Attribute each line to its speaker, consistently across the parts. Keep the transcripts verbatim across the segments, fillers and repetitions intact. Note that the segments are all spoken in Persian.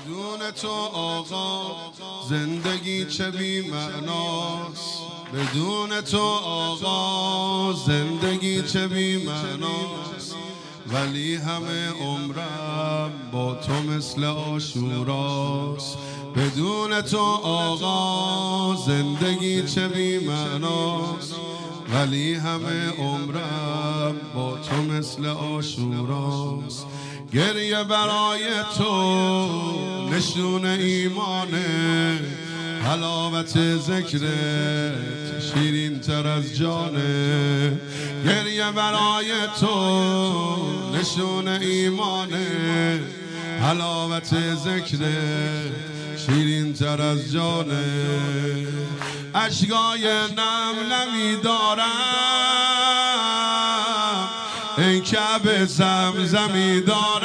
Speaker 1: بدون تو آقا زندگی چه بی معناست، بدون تو آقا زندگی چه بی معناست. ولی همه عمرم با تو مثل عاشوراست، بدون تو آقا زندگی چه بی معناست. ولی همه عمرم با تو مثل عاشوراست. گریه برای تو نشون ایمانه، حلاوت ذکرت شیرین تر از جانه. گریه برای تو نشون ایمانه، حلاوت ذکرت شیرین تر از جانه. اشکای نم نمی دارم، ای کعبه زمزمی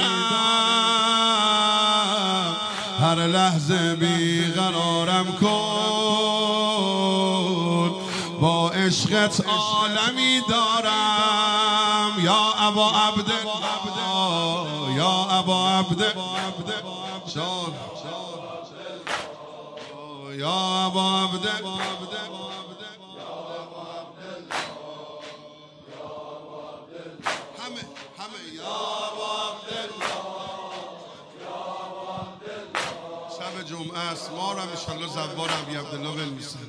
Speaker 1: دارم. هر لحظه بیقرارم کن، با عشقت عالمی دارم. یا ابا عبدالله، یا ابا عبدالله، یا ابا عبدالله. همه همه یا ابا عبدالله. شب جمعه است، ما رو انشالله زوار ابی عبدالله بنویسن.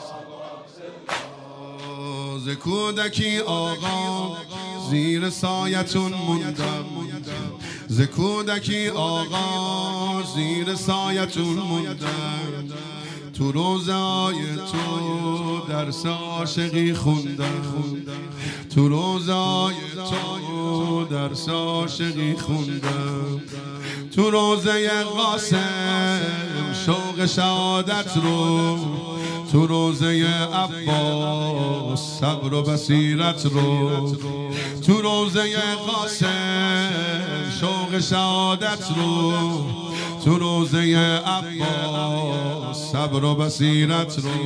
Speaker 1: ز کودکی آقا زیر سایتون موندم، ز کودکی آقا زیر سایتون موندم. تو روزای تو درس عاشقی خوندم، تو روزای تو درس عاشقی خوندم. تو روزه قاسم شوق شهادت رو، تو روزه عباس صبر و بصیرت رو. تو روزه قاسم شوق شهادت رو، تو روزه عباس صبر و بصیرت رو.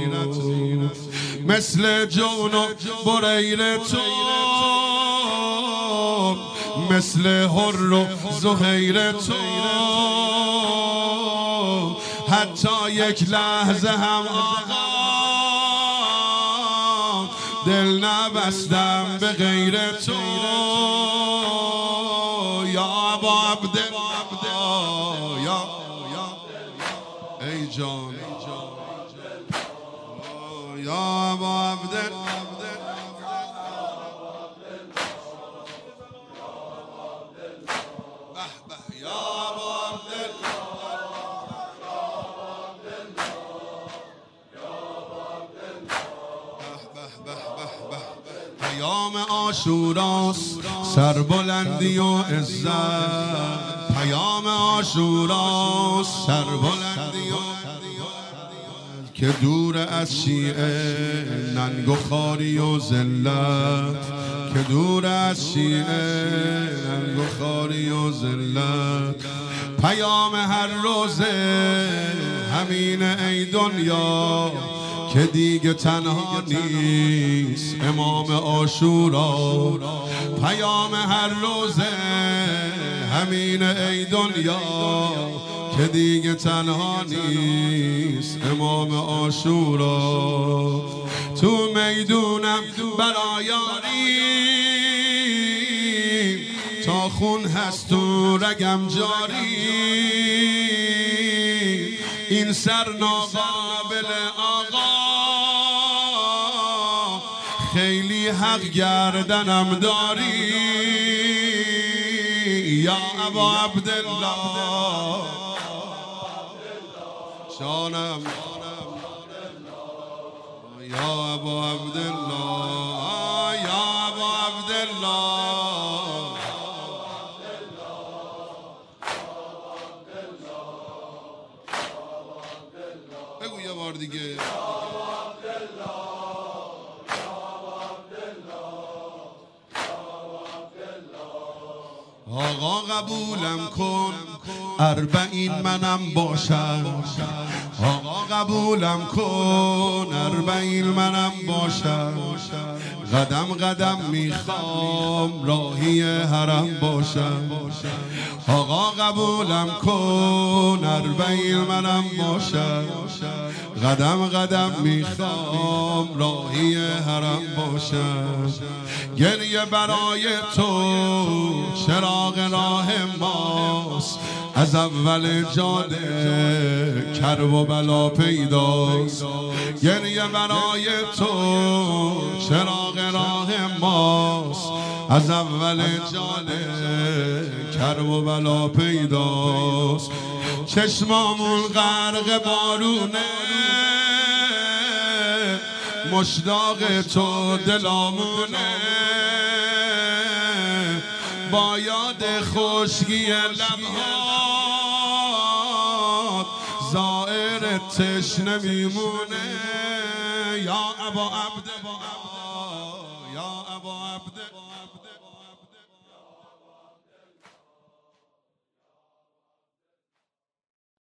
Speaker 1: مثل جون و بریر تو، مثل حر و زهیر تو، حتی یک لحظه هم آقا دل نبستم به غیر تو. یا ابا عبدالله، یا ای جان، یا ابا عبدالله. پیام عاشوراست سربلندی و عزت، پیام عاشوراست سربلندی و عزت. که دور از شیعه ننگ و خواری و ذلت، که دور از شیعه ننگ و خواری و ذلت. پیام هر روزه همین ای دنیا، که دیگه تنها نیست امام عاشورا. پیام هر روزه همین ای دنیا، که دیگه تنها نیست امام عاشورا. تو میدونم برایاری تا خون هست تو رگم جاری. این سر ناقابل آقا خیلی حق گردنم داری. یا ابا عبدالله، شانم یا ابا عبدالله، یا ابا عبدالله. بگو یه بار دیگه. آقا قبولم کن اربعین منم باشم، آقا قبولم کن اربعین منم باشم، قدم قدم میخوام راهی حرم باشم. آقا قبولم کن اربعین منم باشم، قدم قدم میخوام راهی حرم باشم. گریه برای تو چراغ راه ماست، از اول جاده کرب و بلا پیداست. گریه برای تو چراغ راه ماست، از اول جاده کرب و بلا پیداست. چشمامون غرق بارونه، مشتاق تو دلامونه، با یاد خشکی لبهات زائر تشنه میمونه. یا ابا عبد